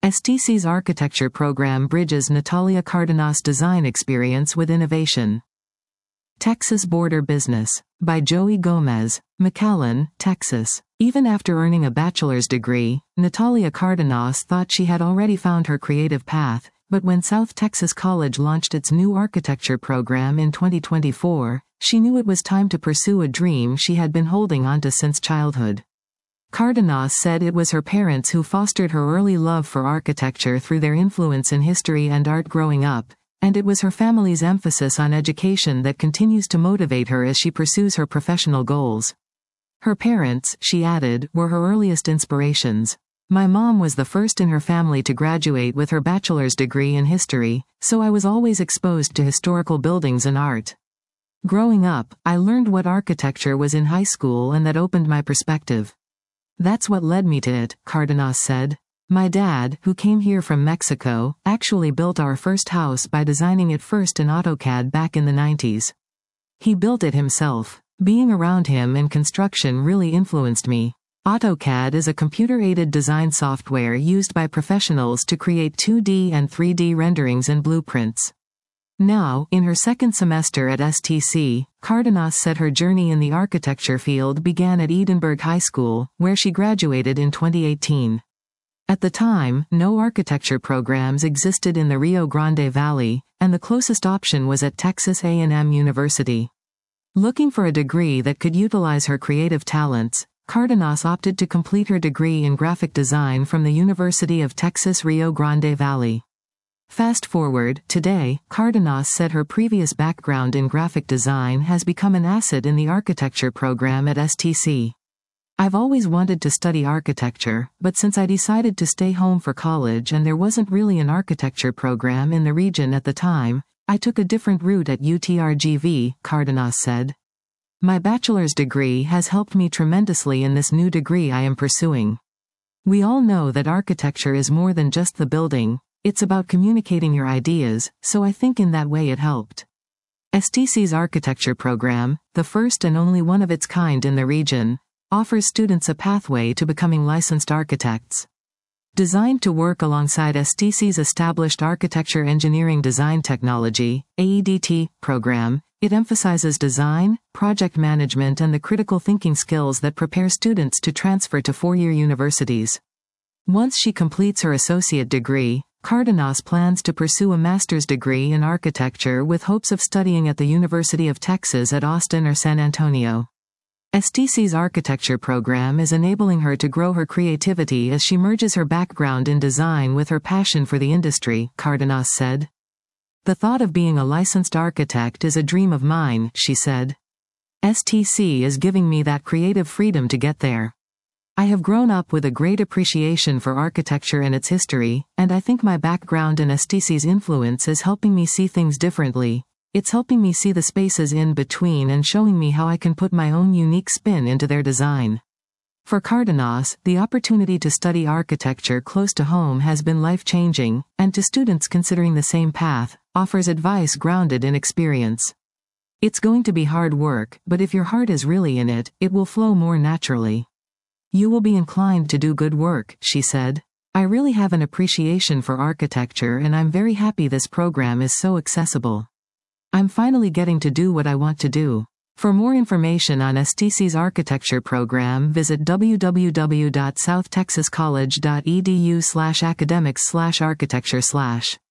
STC's architecture program bridges Natalia Cardenas' design experience with innovation. Texas Border Business, by Joey Gomez, McAllen, Texas. Even after earning a bachelor's degree, Natalia Cardenas thought she had already found her creative path, but when South Texas College launched its new architecture program in 2024, she knew it was time to pursue a dream she had been holding onto since childhood. Cardenas said it was her parents who fostered her early love for architecture through their influence in history and art growing up, and it was her family's emphasis on education that continues to motivate her as she pursues her professional goals. Her parents, she added, were her earliest inspirations. My mom was the first in her family to graduate with her bachelor's degree in history, so I was always exposed to historical buildings and art. Growing up, I learned what architecture was in high school, and that opened my perspective. That's what led me to it, Cardenas said. My dad, who came here from Mexico, actually built our first house by designing it first in AutoCAD back in the 90s. He built it himself. Being around him and construction really influenced me. AutoCAD is a computer-aided design software used by professionals to create 2D and 3D renderings and blueprints. Now, in her second semester at STC, Cardenas said her journey in the architecture field began at Edinburgh High School, where she graduated in 2018. At the time, no architecture programs existed in the Rio Grande Valley, and the closest option was at Texas A&M University. Looking for a degree that could utilize her creative talents, Cardenas opted to complete her degree in graphic design from the University of Texas Rio Grande Valley. Fast forward, today, Cardenas said her previous background in graphic design has become an asset in the architecture program at STC. I've always wanted to study architecture, but since I decided to stay home for college and there wasn't really an architecture program in the region at the time, I took a different route at UTRGV, Cardenas said. My bachelor's degree has helped me tremendously in this new degree I am pursuing. We all know that architecture is more than just the building. It's about communicating your ideas, so I think in that way it helped. STC's architecture program, the first and only one of its kind in the region, offers students a pathway to becoming licensed architects. Designed to work alongside STC's established Architecture Engineering Design Technology (AEDT) program, it emphasizes design, project management and the critical thinking skills that prepare students to transfer to four-year universities. Once she completes her associate degree, Cardenas plans to pursue a master's degree in architecture with hopes of studying at the University of Texas at Austin or San Antonio. STC's architecture program is enabling her to grow her creativity as she merges her background in design with her passion for the industry, Cardenas said. The thought of being a licensed architect is a dream of mine, she said. STC is giving me that creative freedom to get there. I have grown up with a great appreciation for architecture and its history, and I think my background and STC's influence is helping me see things differently. It's helping me see the spaces in between and showing me how I can put my own unique spin into their design. For Cardenas, the opportunity to study architecture close to home has been life-changing, and to students considering the same path, offers advice grounded in experience. It's going to be hard work, but if your heart is really in it, it will flow more naturally. You will be inclined to do good work, she said. I really have an appreciation for architecture and I'm very happy this program is so accessible. I'm finally getting to do what I want to do. For more information on STC's architecture program, visit www.southtexascollege.edu/academics/architecture/